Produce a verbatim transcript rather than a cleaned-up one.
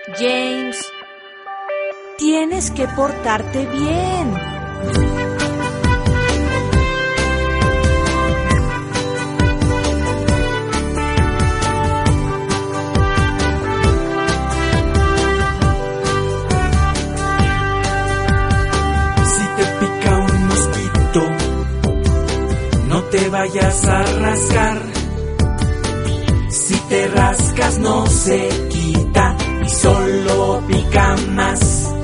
James, tienes que portarte bien. No te vayas a rascar. Si te rascas no se quita y solo pica más.